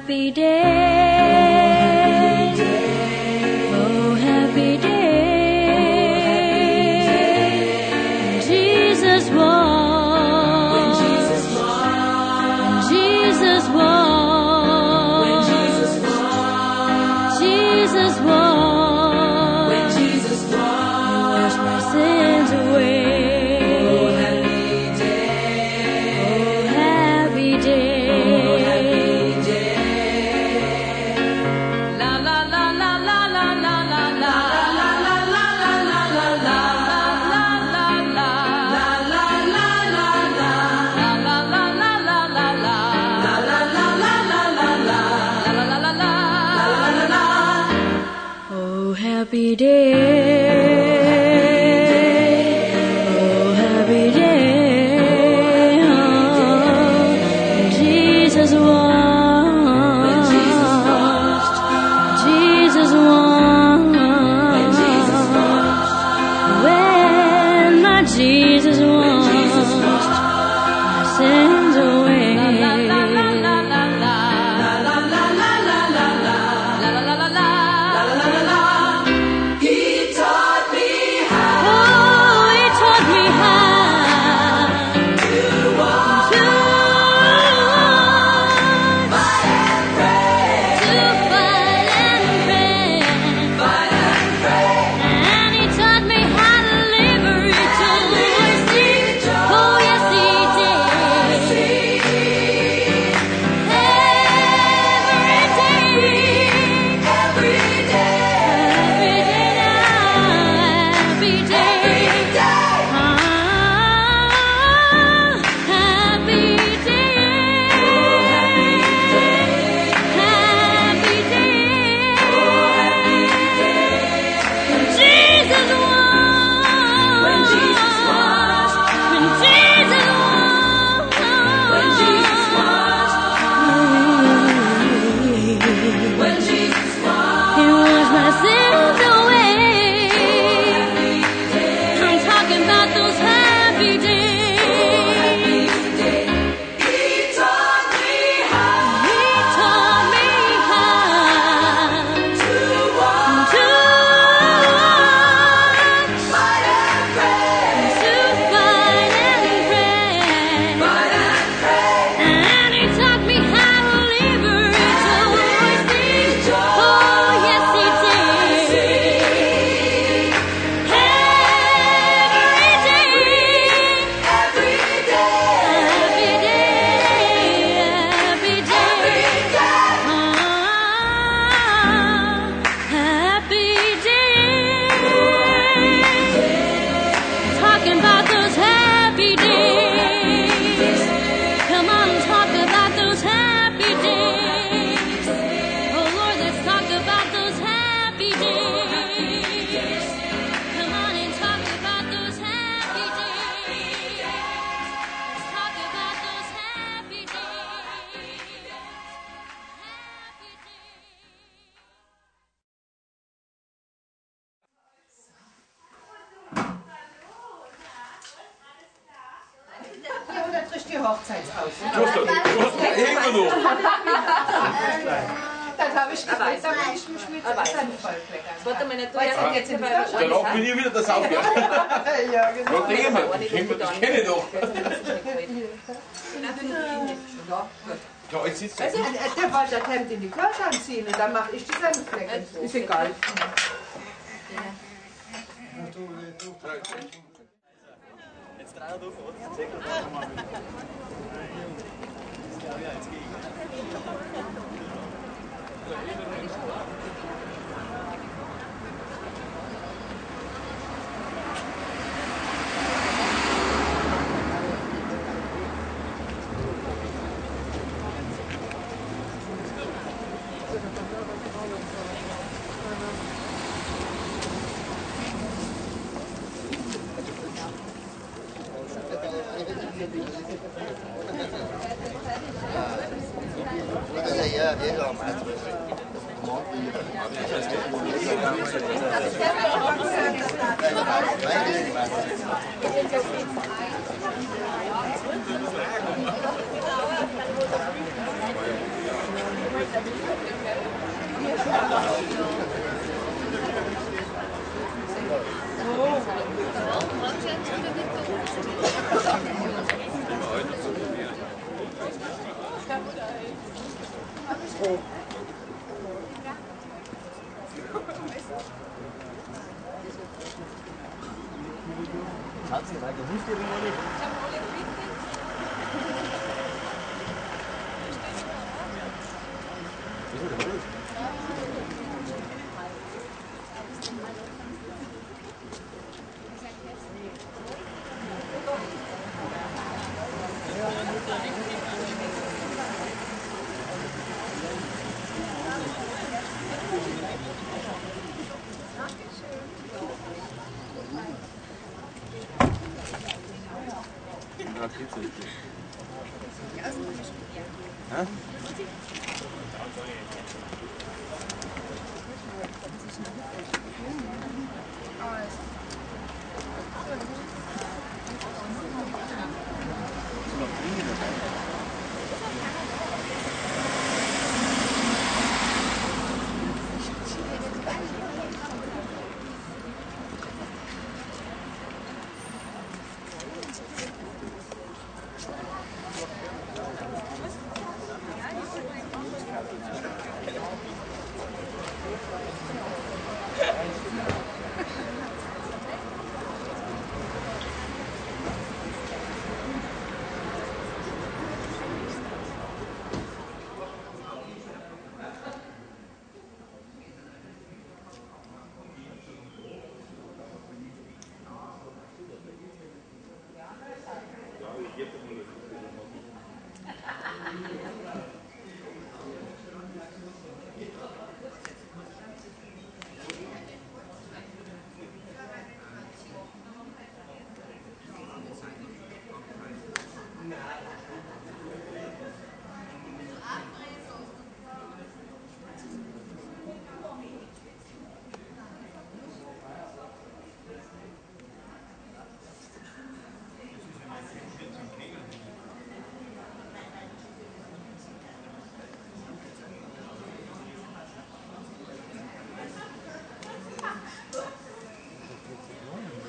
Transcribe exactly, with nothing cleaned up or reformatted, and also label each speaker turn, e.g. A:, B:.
A: happy day. Oh, happy day. Jesus walked. Jesus walked. Jesus walked. Jesus walked. When Jesus walked, washed my sins away. Happy day, oh happy day, oh, Jesus washed, Jesus washed, when my Jesus washed my sins away.
B: Das habe ich gesagt, da will ich mich mit Sand vollkleckern.
C: Warte mal, nicht, du
B: ja jetzt in die Flasche.
D: Danach bin ich wieder das Aufgabe.
B: Ja, genau.
D: Das kenne ich doch. Ja, jetzt sitzt
B: Also, der wollte das Hemd in die Flasche anziehen und dann mache ich die Sandflecken. Ist egal.
E: Jetzt drei oder fünf.
F: Yeah, yeah,
E: Hat sie mal gewusst, irgendwo nicht?
D: Ja, geht's nicht. Hä?